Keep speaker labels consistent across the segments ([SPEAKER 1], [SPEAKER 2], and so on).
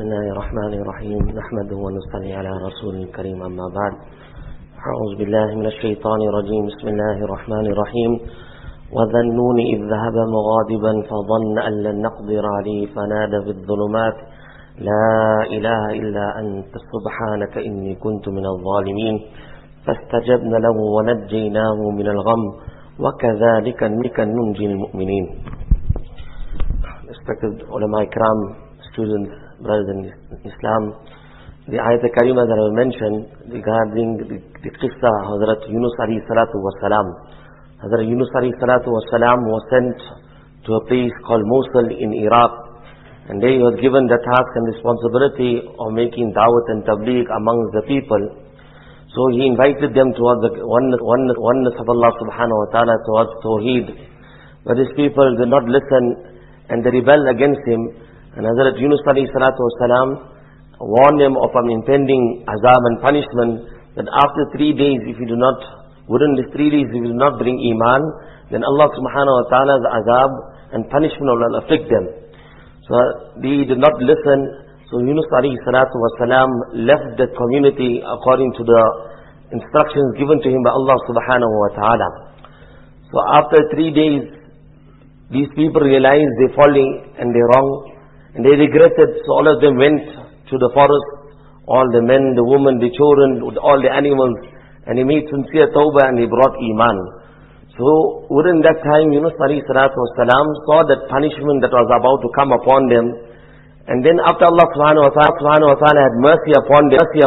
[SPEAKER 1] بسم الله الرحمن الرحيم نحمده ونصلي على رسول الكريم أما بعد أعوذ بالله من الشيطان الرجيم بسم الله الرحمن الرحيم وذنون إذ ذهب مغاضبا فظن أن لن نقدر عليه فنادى في الظلمات لا إله إلا أنت سبحانك إني كنت من الظالمين فاستجبنا له ونجيناه من الغم وكذلك ننجي المؤمنين. Respected ulama ikram, students, brothers in Islam, the ayat al-karima that I mentioned regarding the qissa Hazrat Yunus alayhi salatu wasalam. Hazrat Yunus alayhi salatu wasalam was sent to a place called Mosul in Iraq, and there he was given the task and responsibility of making da'wat and tabligh amongst the people. So he invited them towards the oneness of Allah subhanahu wa ta'ala, towards Tawheed. But these people did not listen and they rebelled against him. And Hazrat Yunus alayhi salatu wasalam warned them of an impending azab and punishment, that after 3 days, within these 3 days, if you do not bring iman, then Allah subhanahu wa ta'ala's azab and punishment will afflict them. So they did not listen. So Yunus alayhi salatu wasalam left the community according to the instructions given to him by Allah subhanahu wa ta'ala. So after 3 days, these people realized they're falling and they're wrong, and they regretted. So all of them went to the forest, all the men, the women, the children, all the animals, and they made sincere tawbah and they brought iman. So within that time, Yunus alayhi salatu wasalam saw that punishment that was about to come upon them. And then after Allah subhanahu wa ta'ala had mercy upon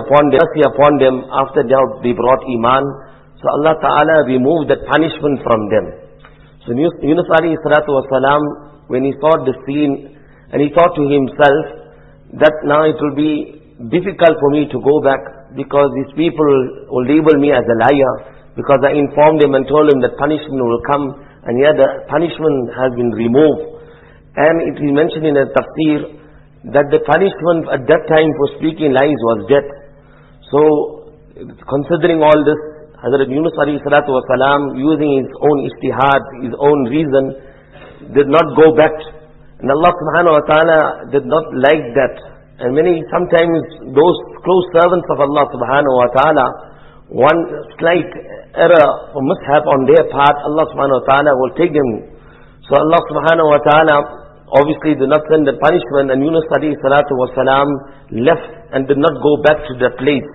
[SPEAKER 1] them, after they brought iman, so Allah ta'ala removed that punishment from them. So Yunus alayhi salatu wasalam, when he saw the scene, and he thought to himself that now it will be difficult for me to go back, because these people will label me as a liar, because I informed them and told them that punishment will come, and yet the punishment has been removed. And it is mentioned in the tafsir that the punishment at that time for speaking lies was death. So considering all this, Hazrat Yunus alayhi salatu wasalam, using his own ijtihad, his own reason, did not go back. And Allah subhanahu wa ta'ala did not like that. And sometimes those close servants of Allah subhanahu wa ta'ala, one slight error or mishap on their part, Allah subhanahu wa ta'ala will take them. So Allah subhanahu wa ta'ala obviously did not send the punishment, and Yunus alayhi salatu wasalam left and did not go back to that place.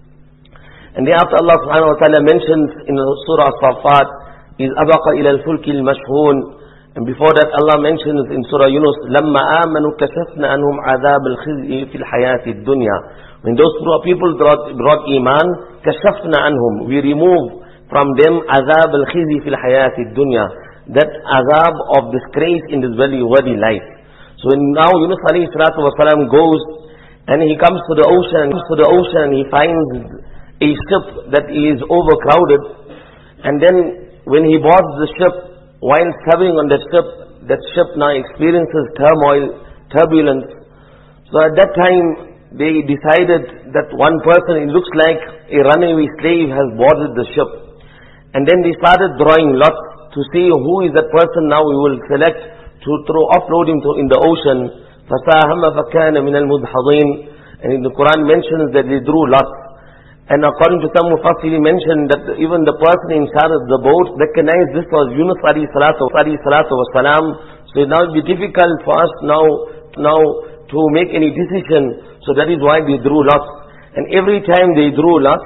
[SPEAKER 1] And thereafter Allah subhanahu wa ta'ala mentions in Surah As-Saffat, إِذْ أَبَقَ إِلَى الْفُلْكِ الْمَشْحُونِ. And before that Allah mentions in Surah Yunus, لَمَّا آمَنُوا كَشَفْنَا عَنْهُمْ عَذَابَ الْخِزْيِ فِي الْحَيَاةِ الدُّنْيَا. When those people brought iman, كَشَفْنَا عَنْهُمْ, we remove from them عَذَابَ الْخِزْيِ فِي الْحَيَاةِ الدُّنْيا, that azab of disgrace in this very worldly life. So now Yunus alayhi salatu wasalam goes and he comes to the ocean, and he finds a ship that is overcrowded. And then when he boards the ship, while traveling on that ship now experiences turmoil, turbulence. So at that time they decided that one person, it looks like a runaway slave, has boarded the ship. And then they started drawing lots to see who is that person now we will select to offload him in the ocean. فَسَاهَمَ فَكَانَ مِنَ الْمُدْحَضِينَ. And in the Quran mentions that they drew lots. And according to some Mufassiri mentioned that even the person in charge of the boat recognized this was Yunus alayhi salatu wasalam. So now it will be difficult for us now to make any decision. So that is why they drew lots. And every time they drew lots,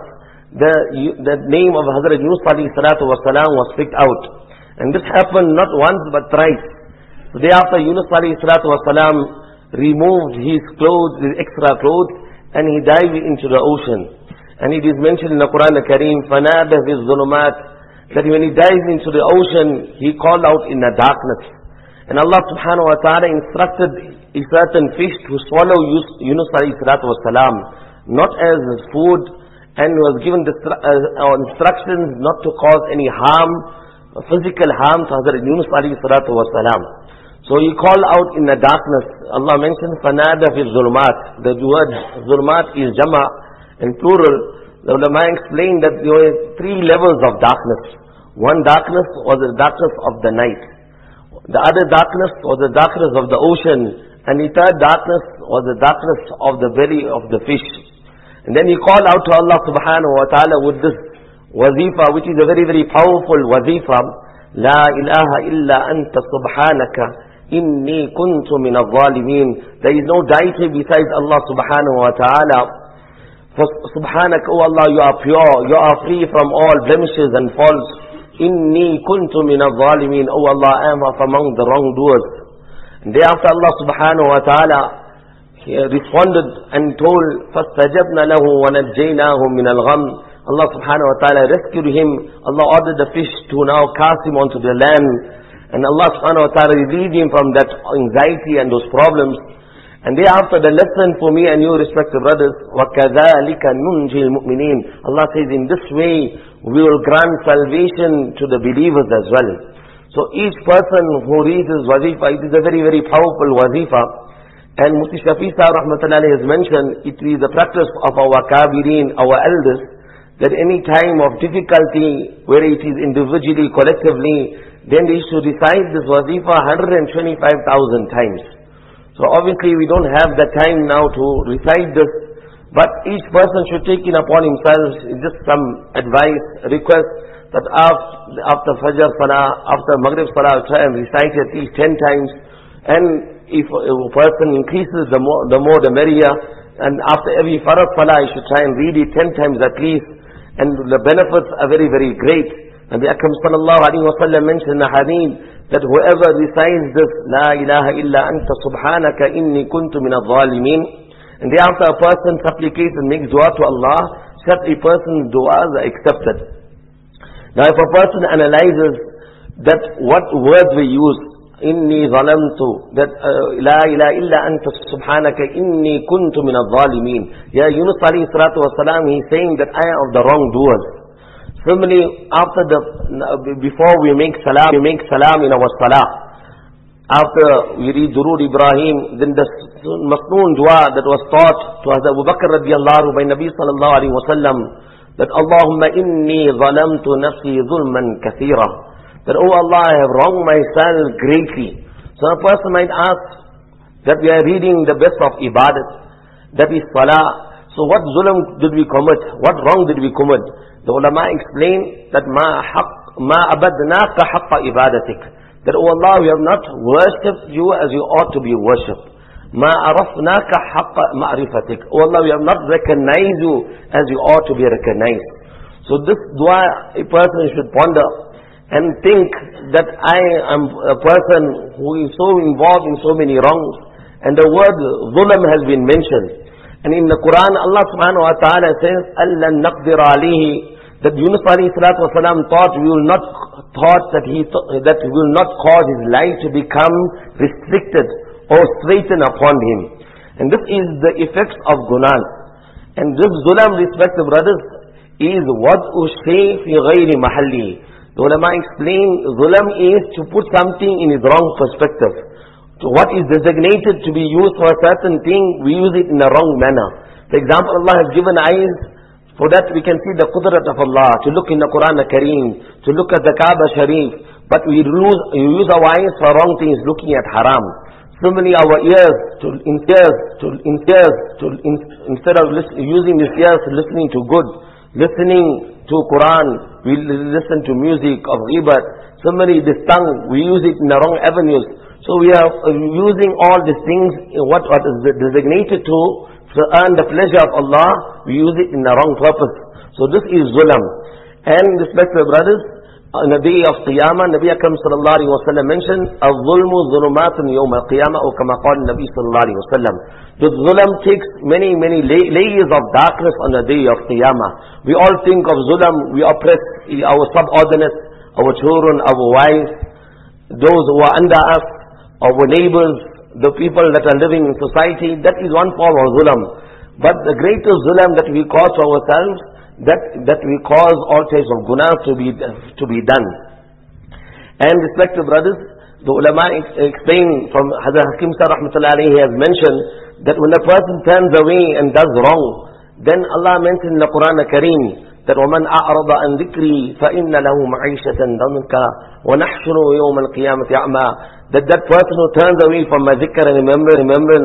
[SPEAKER 1] the name of Hazrat Yunus alayhi salatu wasalam was picked out. And this happened not once but thrice. So thereafter Yunus alayhi salatu wasalam removed his clothes, his extra clothes, and he dived into the ocean. And it is mentioned in the Quran al-Kareem, فَنَادَ فِي الظُّلُمَاتِ, that when he dived into the ocean, he called out in the darkness. And Allah subhanahu wa ta'ala instructed a certain fish to swallow Yunus alayhi salatu wasalam, not as food, and was given instructions not to cause any harm, physical harm to Hazrat Yunus alayhi salatu wasalam. So he called out in the darkness. Allah mentions فَنَادَ فِي الظُّلُمَاتِ. The word ظُلُمَات is jama' in plural. The ulama explained that there were 3 levels of darkness. One darkness was the darkness of the night. The other darkness was the darkness of the ocean. And the third darkness was the darkness of the belly of the fish. And then he called out to Allah subhanahu wa ta'ala with this wazifa, which is a very, very powerful wazifa. La ilaha illa anta subhanaka inni kuntu min al-zalimin. There is no deity besides Allah subhanahu wa ta'ala. For subhanaka, O Allah, you are pure, you are free from all blemishes and faults. Inni kuntu min al-zalimin. O Allah, I am among the wrongdoers. And thereafter Allah subhanahu wa ta'ala responded and told, فَاسْتَجَبْنَا لَهُ وَنَجَّيْنَاهُ مِنَ الْغَمِّ. Allah subhanahu wa ta'ala rescued him. Allah ordered the fish to now cast him onto the land. And Allah subhanahu wa ta'ala relieved him from that anxiety and those problems. And thereafter the lesson for me and you, respected brothers, وَكَذَلِكَ نُنْجِي الْمُؤْمِنِينَ. Allah says, in this way we will grant salvation to the believers as well. So each person who reads his wazifa, it is a very, very powerful wazifa. And Mufti Shafi Sahib rahmatullahi has mentioned, it is the practice of our kabirin, our elders, that any time of difficulty, whether it is individually, collectively, then they should recite this wazifa 125,000 times. So obviously we don't have the time now to recite this, but each person should take it upon himself, just some advice, request, that after Fajr Salah, after Maghrib Salah, try and recite it at least 10 times. And if a person increases, the more the merrier. And after every Farad Salah, you should try and read it 10 times at least. And the benefits are very, very great. And the Akram sallallahu alayhi wa sallam mentioned in the hadith that whoever recites this, La ilaha illa anta subhanaka inni kuntu min al-zalimin. And thereafter a person supplicates and makes dua to Allah, such a person's duas are accepted. Now if a person analyzes that what words we use, inni zalamtu, that la ilaha illa anta subhanaka inni kuntu min al-zalimin. Yeah, Yunus alayhi salatu wasalam, he's saying that I am of the wrongdoers. Similarly, before we make salam in our salah. After we read Durood Ibrahim, then the Masnoon dua that was taught to Hazrat Abu Bakr radiyallahu by Nabi sallallahu alayhi wa sallam, that Allahumma inni zalamtu nafsi zulman kathira. That, oh Allah, I have wronged myself greatly. So a person might ask that we are reading the best of ibadat, that is salah. So what zulm did we commit? What wrong did we commit? The ulama explain that ma abadnaka haqqa ibadatik. That, oh Allah, we have not worshipped you as you ought to be worshipped. Ma arafnaka haqqa ma'rifatik. Oh Allah, we have not recognized you as you ought to be recognized. So this dua a person should ponder and think that I am a person who is so involved in so many wrongs. And the word zulm has been mentioned. And in the Quran, Allah subhanahu wa ta'ala says, أَلَّا نَقْدِرَ عَلَيْهِ. That Yunus alayhi salatu wasalam thought we will not cause his life to become restricted or straitened upon him. And this is the effects of gunan. And this zulam, respected brothers, is wad'u shay fi ghayri mahalli. The ulama explain, zulam is to put something in its wrong perspective. So what is designated to be used for a certain thing, we use it in a wrong manner. For example, Allah has given eyes, for that we can see the qudrat of Allah, to look in the Quran al-Kareem, to look at the Kaaba Sharif, but we use our eyes for wrong things, looking at haram. Similarly, our ears, instead of using these ears listening to good, listening to Quran, we listen to music of ghibat. Similarly, this tongue, we use it in the wrong avenues. So we are using all these things, what is designated to earn the pleasure of Allah, we use it in the wrong purpose. So this is zulam. And respected brothers, on the day of Qiyamah, Nabi Akram sallallahu alayhi wa sallam mentioned, al-zulmu zulumatun yawm al-Qiyamah, or kama qala Nabi sallallahu alayhi wa sallam. The zulam takes many layers of darkness on the day of Qiyamah. We all think of zulam, we oppress our subordinates, our children, our wives, those who are under us, our neighbors, the people that are living in society. That is one form of zulam. But the greatest zulam that we cause to ourselves, that we cause all types of gunas to be done. And respected brothers, the ulama explain from Hazrat Hakim Sahib rahmatullahi alayhi has mentioned that when a person turns away and does wrong, then Allah mentioned in the Quran al-Kareem that وَمَنْ أَعْرَضَ عَنْ ذِكْرِي فَإِنَّ لَهُ مَعِيشَةً ضَنْكَ وَنَحْشُرُهُ يَوْمَ الْقِيَامَةِ أَعْمَى. That person who turns away from my zikr and remembrance,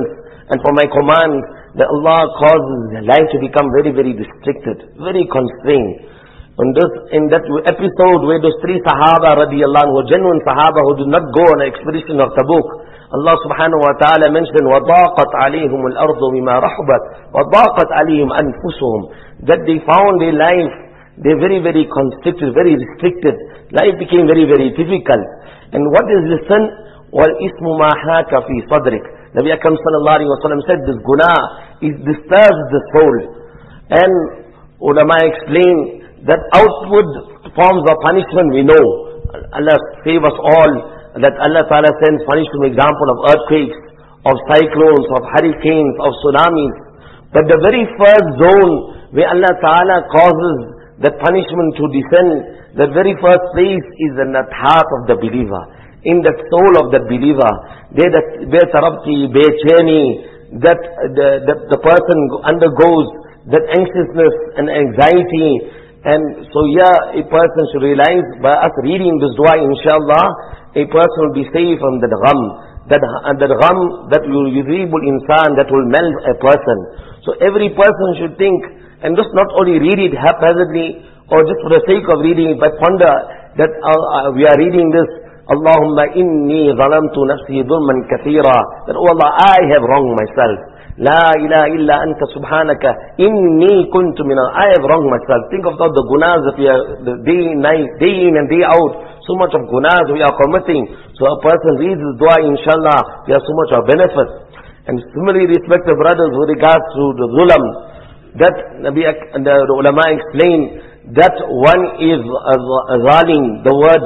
[SPEAKER 1] and for my commands, that Allah causes life to become very, very restricted, very constrained. In that episode where those 3 Sahaba radiallahu anhu, genuine Sahaba who did not go on an expedition of Tabuk, Allah subhanahu wa ta'ala mentioned, وَضَاقَتْ عَلَيْهِمُ الْأَرْضُ بِمَا رَحُبَتْ وَضَاقَتْ عَلَيْهِمْ أَنفُسُهُم, that they found their life, they're very, very constricted, very restricted. Life became very, very difficult. And what is the sin? وَالْإِثْمُ مَا حَاكَ فِي صَدْرِكَ. Nabi Akram sallallahu alayhi wa sallam said, this guna, it disturbs the soul. And ulama explain that outward forms of punishment we know. Allah save us all, that Allah Ta'ala sends punishment, example of earthquakes, of cyclones, of hurricanes, of tsunamis. But the very first zone where Allah Ta'ala causes that punishment to descend, the very first place is in that heart of the believer, in that soul of the believer. Where tarabti, bechani, that the person undergoes that anxiousness and anxiety. And so a person should realize, by us reading this dua, inshallah, a person will be saved from that gham. That gham that will yuzibul insan, that will melt a person. So every person should think, and just not only read it haphazardly, or just for the sake of reading it, but ponder that we are reading this, Allahumma inni zalamtu nafsi dhulman kathira, that oh Allah, I have wronged myself. La ilaha illa anta subhanaka inni kuntu I have wronged myself. Think of all the gunas that we are, the day in and day out, so much of gunas we are committing. So a person reads this dua, inshallah, there are so much of benefit. And similarly, respected brothers, with regards to the zulam, that the ulama explain that one is zalim. The word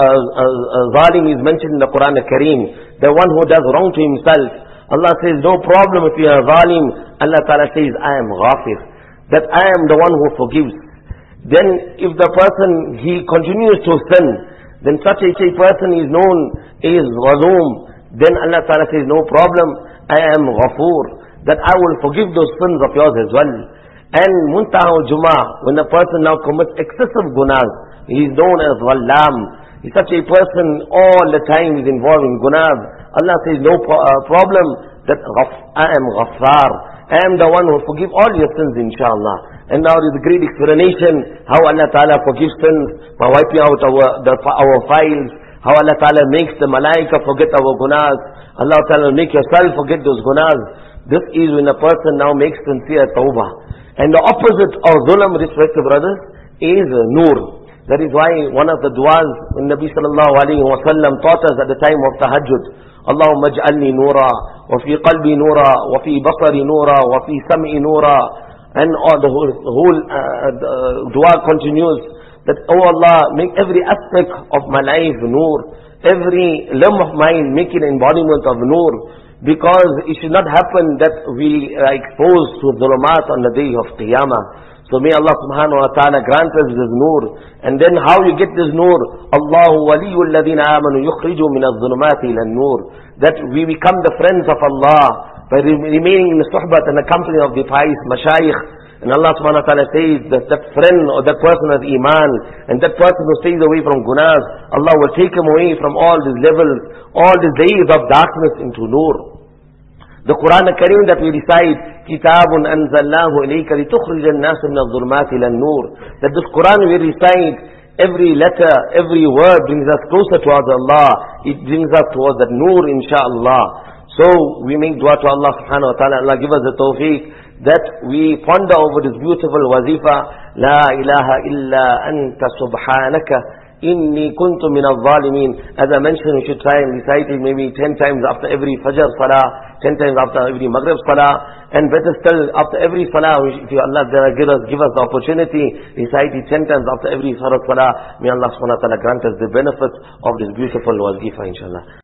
[SPEAKER 1] zalim is mentioned in the Quran Kareem, the one who does wrong to himself. Allah says, no problem if you are zalim. Allah Ta'ala says, I am ghafir, that I am the one who forgives. Then if the person, he continues to sin, then such a person is known as Ghazum. Then Allah Ta'ala says, no problem, I am Ghafur, that I will forgive those sins of yours as well. And Muntaha Jum'ah, when a person now commits excessive gunas, he is known as Wallam. Such a person all the time is involved in gunas. Allah says, no problem, that I am Ghaffar. I am the one who forgive all your sins, inshallah. And now there is a great explanation how Allah Ta'ala forgives sins by wiping out our files, how Allah Ta'ala makes the malaika forget our gunas. Allah Ta'ala make yourself forget those gunas. This is when a person now makes sincere tawbah. And the opposite of dhulam, respected brothers, is nur. That is why one of the du'as when Nabi sallallahu alayhi wa sallam taught us at the time of tahajjud, Allahumma aj'alni nura, wa fi qalbi nura, wa fi basari nura, wa fi sam'i nura. And the whole dua continues that, oh Allah, make every aspect of my life nur, every limb of mine make it an embodiment of nur, because it should not happen that we are exposed to dhulumat on the day of Qiyamah. So may Allah subhanahu wa ta'ala grant us this nur. And then how you get this nur? Allahu waliyul ladhina amanu yukhriju min adh-dhulumati ila an-nur. That we become the friends of Allah by remaining in the suhbat and the company of the pious mashayikh. And Allah subhanahu wa ta'ala says that that friend or that person has iman, and that person who stays away from gunas, Allah will take him away from all these levels, all these days of darkness into nur. The Quran Kareem that we recite, Kitabun anzalnahu ilayka litukhrij an-nas min adh-dhulumati ila an-nur. That this Quran we recite, every letter, every word brings us closer towards Allah. It brings us towards that nur, inshaAllah. So we make dua to Allah subhanahu wa ta'ala. Allah give us the tawfiq that we ponder over this beautiful wazifa. La ilaha illa anta subhanaka inni kuntu min al-zalimin. As I mentioned, we should try and recite it maybe 10 times after every Fajr Salah, 10 times after every Maghrib Salah, and better still, after every Salah, if Allah give us the opportunity, recite it 10 times after every Salah. May Allah subhanahu wa ta'ala grant us the benefits of this beautiful wazifa, inshallah.